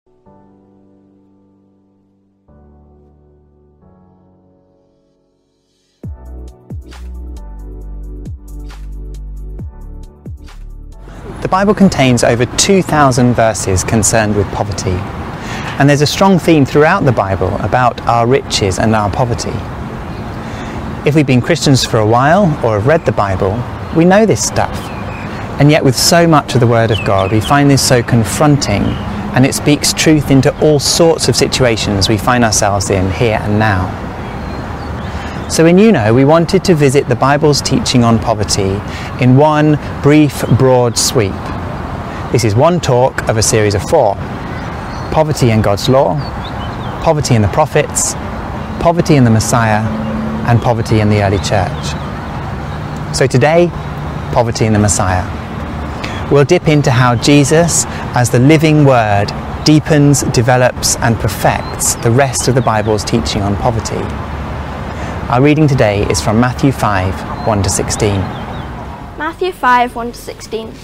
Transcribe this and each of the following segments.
The Bible contains over 2,000 verses concerned with poverty, and there's a strong theme throughout the Bible about our riches and our poverty. If we've been Christians for a while or have read the Bible, we know this stuff, and yet with so much of the Word of God we find this so confronting, and it speaks truth into all sorts of situations we find ourselves in here and now. So in we wanted to visit the Bible's teaching on poverty in one brief, broad sweep. This is one talk of a series of 4. Poverty in God's law, poverty in the prophets, poverty in the Messiah, and poverty in the early church. So today, poverty in the Messiah. We'll dip into how Jesus, as the living Word, deepens, develops, and perfects the rest of the Bible's teaching on poverty. Our reading today is from Matthew 5, 1-16. Matthew 5, 1-16.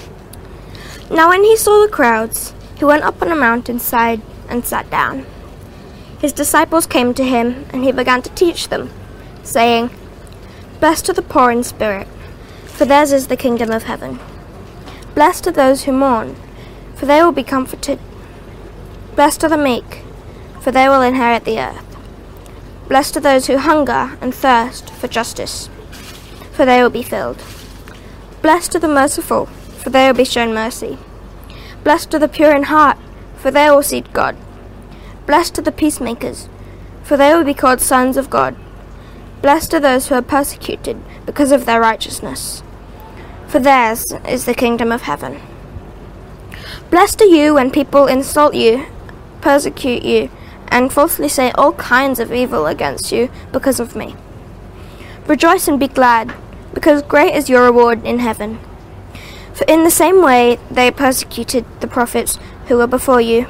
Now when he saw the crowds, he went up on a mountainside and sat down. His disciples came to him, and he began to teach them, saying, Blessed are the poor in spirit, for theirs is the kingdom of heaven. Blessed are those who mourn, for they will be comforted. Blessed are the meek, for they will inherit the earth. Blessed are those who hunger and thirst for justice, for they will be filled. Blessed are the merciful, for they will be shown mercy. Blessed are the pure in heart, for they will see God. Blessed are the peacemakers, for they will be called sons of God. Blessed are those who are persecuted because of their righteousness, for theirs is the kingdom of heaven. Blessed are you when people insult you, persecute you, and falsely say all kinds of evil against you because of me. Rejoice and be glad, because great is your reward in heaven. For in the same way they persecuted the prophets who were before you.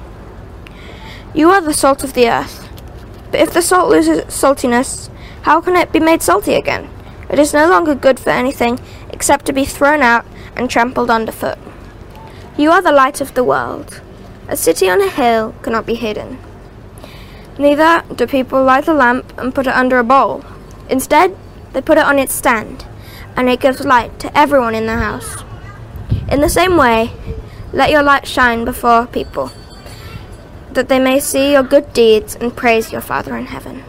You are the salt of the earth. But if the salt loses saltiness, how can it be made salty again? It is no longer good for anything except to be thrown out and trampled underfoot. You are the light of the world. A city on a hill cannot be hidden. Neither do people light a lamp and put it under a bowl. Instead, they put it on its stand, and it gives light to everyone in the house. In the same way, let your light shine before people, that they may see your good deeds and praise your Father in heaven.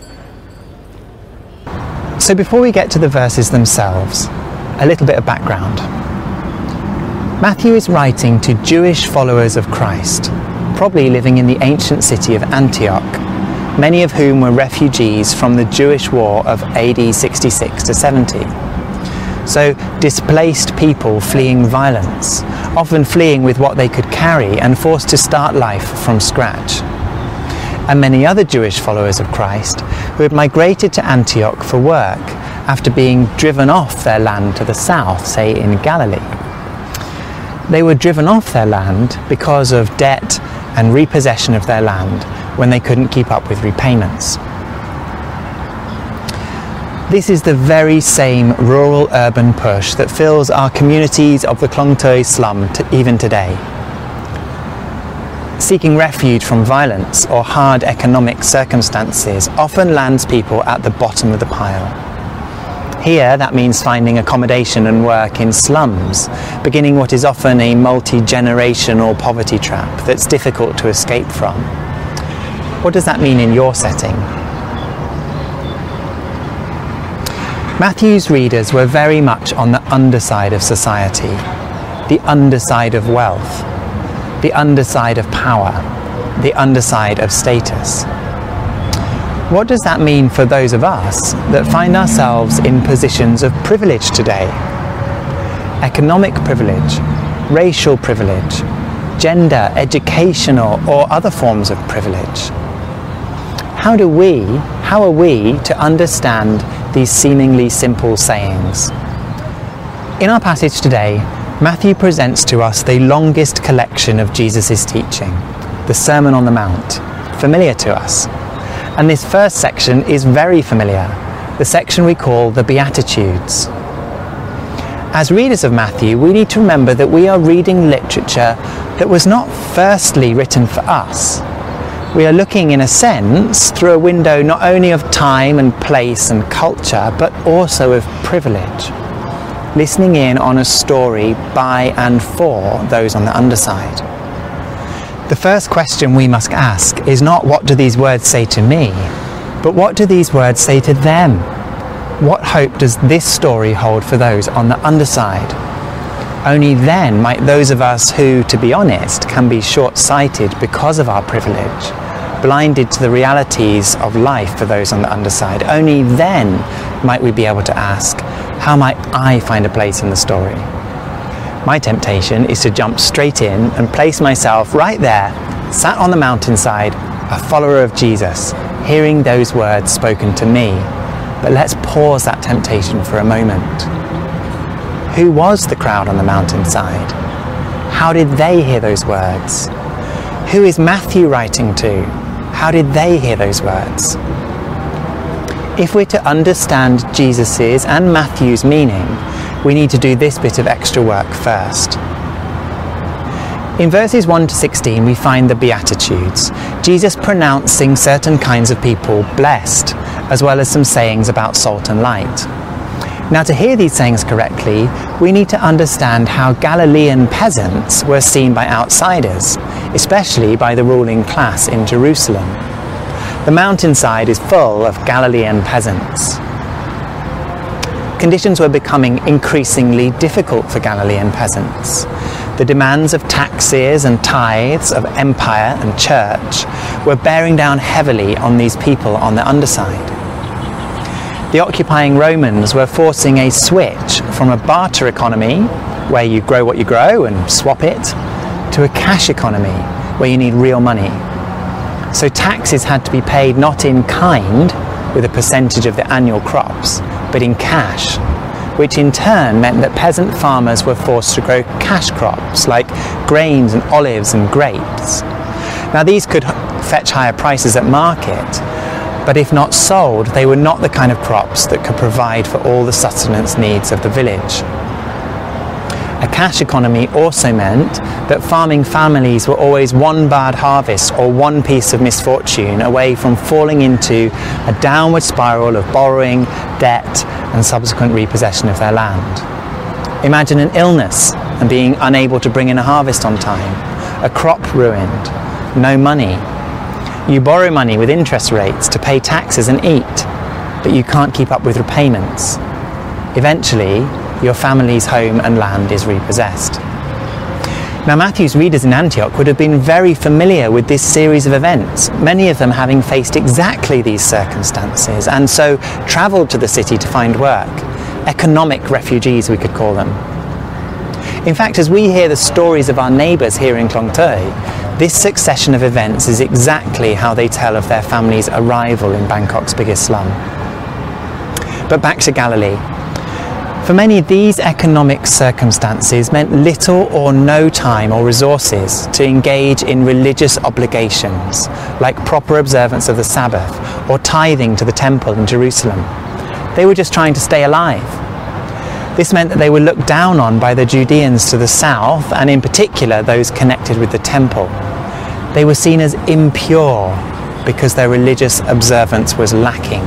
So before we get to the verses themselves, a little bit of background. Matthew is writing to Jewish followers of Christ, probably living in the ancient city of Antioch, many of whom were refugees from the Jewish war of AD 66 to 70. So displaced people fleeing violence, often fleeing with what they could carry and forced to start life from scratch. And many other Jewish followers of Christ who had migrated to Antioch for work after being driven off their land to the south, say in Galilee. They were driven off their land because of debt and repossession of their land when they couldn't keep up with repayments. This is the very same rural-urban push that fills our communities of the Klong Toi slum even today. Seeking refuge from violence or hard economic circumstances often lands people at the bottom of the pile. Here, that means finding accommodation and work in slums, beginning what is often a multi-generational poverty trap that's difficult to escape from. What does that mean in your setting? Matthew's readers were very much on the underside of society, the underside of wealth, the underside of power, the underside of status. What does that mean for those of us that find ourselves in positions of privilege today? Economic privilege, racial privilege, gender, educational or other forms of privilege. How are we to understand these seemingly simple sayings? In our passage today, Matthew presents to us the longest collection of Jesus' teaching, the Sermon on the Mount, familiar to us. And this first section is very familiar, the section we call the Beatitudes. As readers of Matthew, we need to remember that we are reading literature that was not firstly written for us. We are looking, in a sense, through a window not only of time and place and culture, but also of privilege, listening in on a story by and for those on the underside. The first question we must ask is not what do these words say to me, but what do these words say to them? What hope does this story hold for those on the underside? Only then might those of us who, to be honest, can be short-sighted because of our privilege, blinded to the realities of life for those on the underside, only then might we be able to ask, how might I find a place in the story? My temptation is to jump straight in and place myself right there, sat on the mountainside, a follower of Jesus, hearing those words spoken to me. But let's pause that temptation for a moment. Who was the crowd on the mountainside? How did they hear those words? Who is Matthew writing to? How did they hear those words? If we're to understand Jesus's and Matthew's meaning, we need to do this bit of extra work first. In verses 1 to 16, we find the Beatitudes, Jesus pronouncing certain kinds of people blessed, as well as some sayings about salt and light. Now, to hear these sayings correctly, we need to understand how Galilean peasants were seen by outsiders, especially by the ruling class in Jerusalem. The mountainside is full of Galilean peasants. Conditions were becoming increasingly difficult for Galilean peasants. The demands of taxes and tithes of empire and church were bearing down heavily on these people on the underside. The occupying Romans were forcing a switch from a barter economy, where you grow what you grow and swap it, to a cash economy, where you need real money. So taxes had to be paid not in kind, with a percentage of the annual crops, but in cash, which in turn meant that peasant farmers were forced to grow cash crops like grains and olives and grapes. Now these could fetch higher prices at market, but if not sold, they were not the kind of crops that could provide for all the sustenance needs of the village. A cash economy also meant that farming families were always one bad harvest or one piece of misfortune away from falling into a downward spiral of borrowing, debt, and subsequent repossession of their land. Imagine an illness and being unable to bring in a harvest on time, a crop ruined, no money. You borrow money with interest rates to pay taxes and eat, but you can't keep up with repayments. Eventually, your family's home and land is repossessed. Now, Matthew's readers in Antioch would have been very familiar with this series of events, many of them having faced exactly these circumstances, and so travelled to the city to find work. Economic refugees, we could call them. In fact, as we hear the stories of our neighbours here in Klong Toi, this succession of events is exactly how they tell of their family's arrival in Bangkok's biggest slum. But back to Galilee. For many, these economic circumstances meant little or no time or resources to engage in religious obligations, like proper observance of the Sabbath or tithing to the temple in Jerusalem. They were just trying to stay alive. This meant that they were looked down on by the Judeans to the south, and in particular those connected with the temple. They were seen as impure because their religious observance was lacking.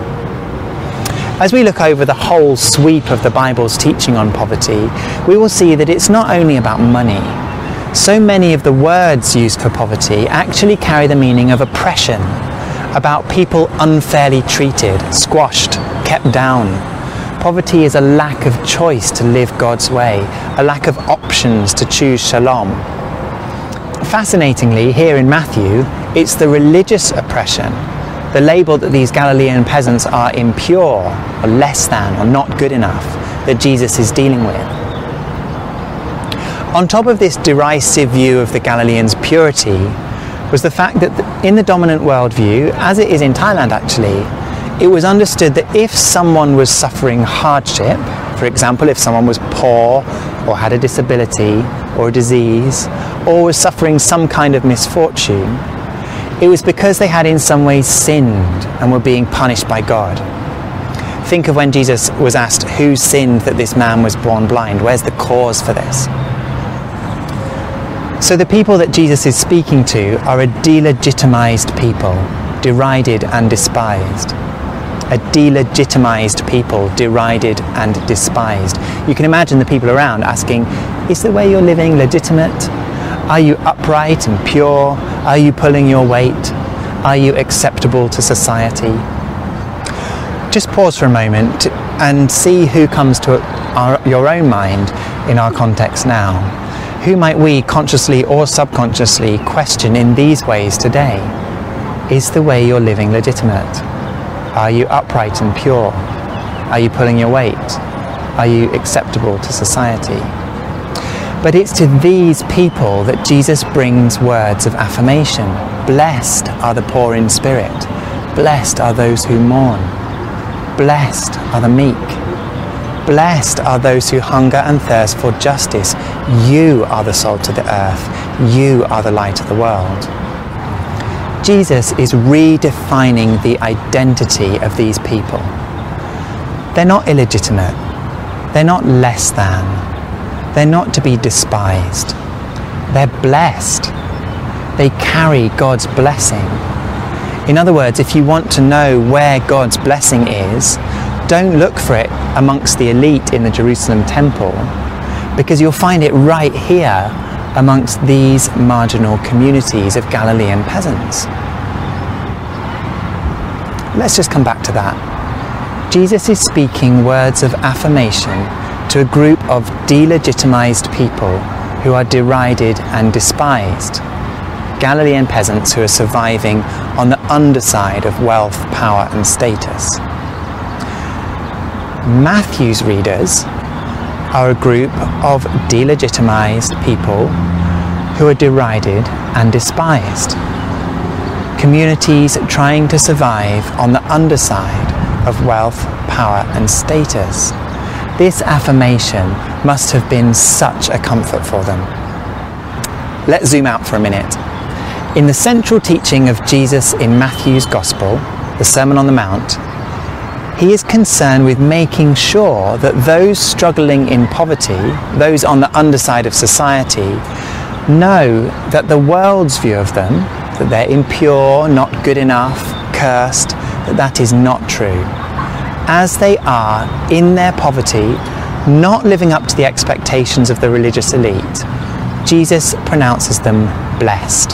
As we look over the whole sweep of the Bible's teaching on poverty, we will see that it's not only about money. So many of the words used for poverty actually carry the meaning of oppression, about people unfairly treated, squashed, kept down. Poverty is a lack of choice to live God's way, a lack of options to choose shalom. Fascinatingly, here in Matthew, it's the religious oppression, the label that these Galilean peasants are impure, or less than, or not good enough, that Jesus is dealing with. On top of this derisive view of the Galileans' purity was the fact that in the dominant worldview, as it is in Thailand actually, it was understood that if someone was suffering hardship, for example, if someone was poor or had a disability or a disease, or was suffering some kind of misfortune, it was because they had in some way sinned and were being punished by God. Think of when Jesus was asked, who sinned that this man was born blind? Where's the cause for this? So the people that Jesus is speaking to are a delegitimized people, derided and despised. A delegitimized people, derided and despised. You can imagine the people around asking, is the way you're living legitimate? Are you upright and pure? Are you pulling your weight? Are you acceptable to society? Just pause for a moment and see who comes to your own mind in our context now. Who might we consciously or subconsciously question in these ways today? Is the way you're living legitimate? Are you upright and pure? Are you pulling your weight? Are you acceptable to society? But it's to these people that Jesus brings words of affirmation. Blessed are the poor in spirit. Blessed are those who mourn. Blessed are the meek. Blessed are those who hunger and thirst for justice. You are the salt of the earth. You are the light of the world. Jesus is redefining the identity of these people. They're not illegitimate. They're not less than. They're not to be despised. They're blessed. They carry God's blessing. In other words, if you want to know where God's blessing is, don't look for it amongst the elite in the Jerusalem temple, because you'll find it right here amongst these marginal communities of Galilean peasants. Let's just come back to that. Jesus is speaking words of affirmation to a group of delegitimized people who are derided and despised. Galilean peasants who are surviving on the underside of wealth, power and status. Matthew's readers are a group of delegitimized people who are derided and despised. Communities trying to survive on the underside of wealth, power and status. This affirmation must have been such a comfort for them. Let's zoom out for a minute. In the central teaching of Jesus in Matthew's Gospel, the Sermon on the Mount, he is concerned with making sure that those struggling in poverty, those on the underside of society, know that the world's view of them, that they're impure, not good enough, cursed, that is not true. As they are in their poverty, not living up to the expectations of the religious elite, Jesus pronounces them blessed.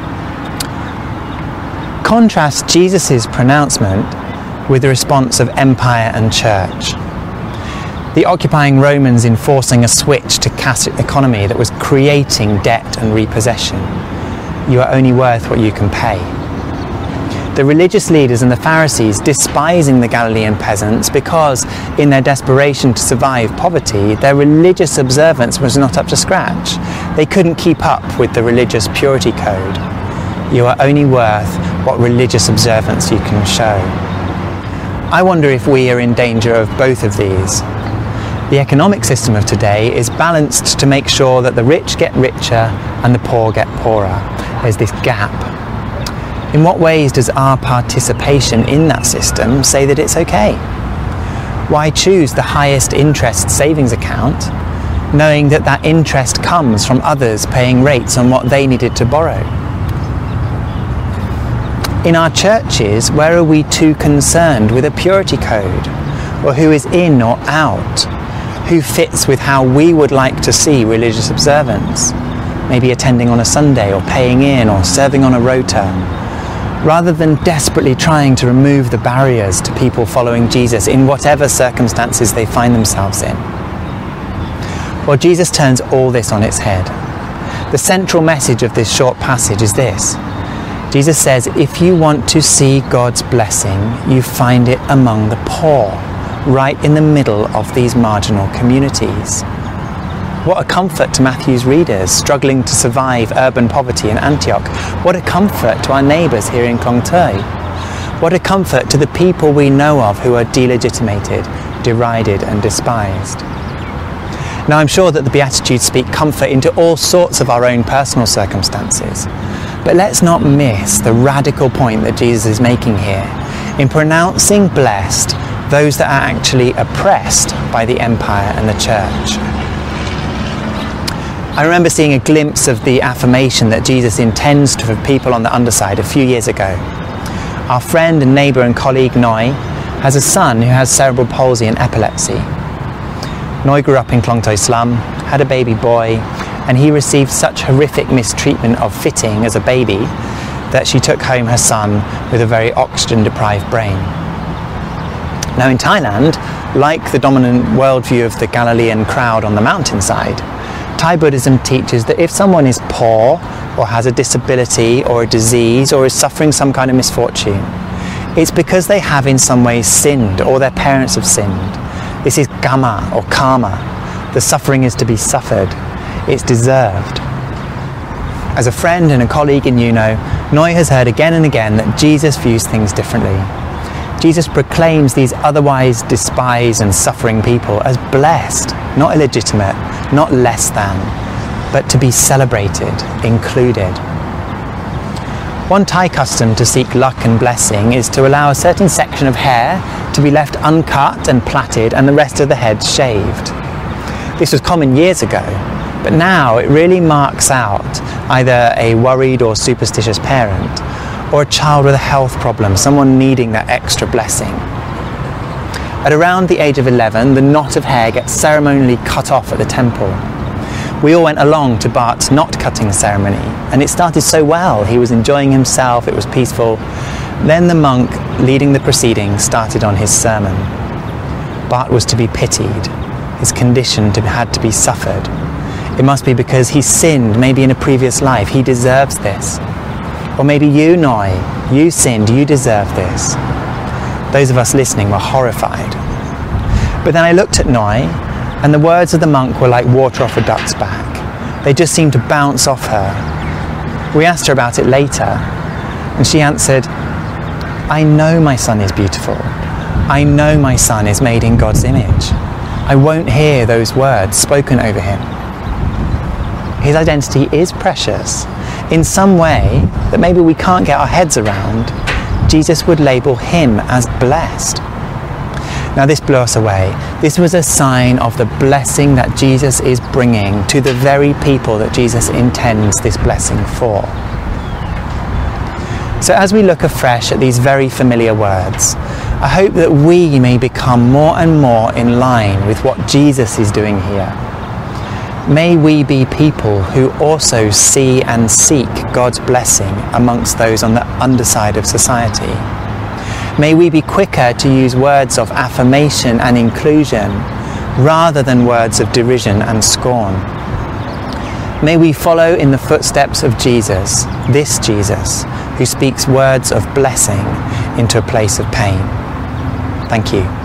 Contrast Jesus' pronouncement with the response of empire and church. The occupying Romans enforcing a switch to cash economy that was creating debt and repossession. You are only worth what you can pay. The religious leaders and the Pharisees despising the Galilean peasants because, in their desperation to survive poverty, their religious observance was not up to scratch. They couldn't keep up with the religious purity code. You are only worth what religious observance you can show. I wonder if we are in danger of both of these. The economic system of today is balanced to make sure that the rich get richer and the poor get poorer. There's this gap. In what ways does our participation in that system say that it's okay? Why choose the highest interest savings account, knowing that that interest comes from others paying rates on what they needed to borrow? In our churches, where are we too concerned with a purity code? Or who is in or out? Who fits with how we would like to see religious observance? Maybe attending on a Sunday, or paying in, or serving on a rota. Rather than desperately trying to remove the barriers to people following Jesus in whatever circumstances they find themselves in. Well, Jesus turns all this on its head. The central message of this short passage is this. Jesus says, if you want to see God's blessing, you find it among the poor, right in the middle of these marginal communities. What a comfort to Matthew's readers struggling to survive urban poverty in Antioch. What a comfort to our neighbours here in Khlong Toei. What a comfort to the people we know of who are delegitimated, derided and despised. Now, I'm sure that the Beatitudes speak comfort into all sorts of our own personal circumstances. But let's not miss the radical point that Jesus is making here. In pronouncing blessed, those that are actually oppressed by the empire and the church. I remember seeing a glimpse of the affirmation that Jesus intends for people on the underside a few years ago. Our friend and neighbour and colleague Noi has a son who has cerebral palsy and epilepsy. Noi grew up in Klong Toi slum, had a baby boy, and he received such horrific mistreatment of fitting as a baby that she took home her son with a very oxygen-deprived brain. Now in Thailand, like the dominant worldview of the Galilean crowd on the mountainside, Thai Buddhism teaches that if someone is poor or has a disability or a disease or is suffering some kind of misfortune, it's because they have in some ways sinned or their parents have sinned. This is kamma or karma. The suffering is to be suffered. It's deserved. As a friend and a colleague in Yuno, Noi has heard again and again that Jesus views things differently. Jesus proclaims these otherwise despised and suffering people as blessed, not illegitimate, not less than, but to be celebrated, included. One Thai custom to seek luck and blessing is to allow a certain section of hair to be left uncut and plaited and the rest of the head shaved. This was common years ago, but now it really marks out either a worried or superstitious parent or a child with a health problem, someone needing that extra blessing. At around the age of 11, the knot of hair gets ceremonially cut off at the temple. We all went along to Bart's knot cutting ceremony, and it started so well. He was enjoying himself, it was peaceful. Then the monk leading the proceedings started on his sermon. Bart was to be pitied. His condition had to be suffered. It must be because he sinned, maybe in a previous life. He deserves this. Or maybe you, Noi, you sinned, you deserve this. Those of us listening were horrified. But then I looked at Noi, and the words of the monk were like water off a duck's back. They just seemed to bounce off her. We asked her about it later, and she answered, I know my son is beautiful. I know my son is made in God's image. I won't hear those words spoken over him. His identity is precious. In some way that maybe we can't get our heads around, Jesus would label him as blessed. Now this blew us away. This was a sign of the blessing that Jesus is bringing to the very people that Jesus intends this blessing for. So as we look afresh at these very familiar words, I hope that we may become more and more in line with what Jesus is doing here. May we be people who also see and seek God's blessing amongst those on the underside of society. May we be quicker to use words of affirmation and inclusion rather than words of derision and scorn. May we follow in the footsteps of Jesus, this Jesus, who speaks words of blessing into a place of pain. Thank you.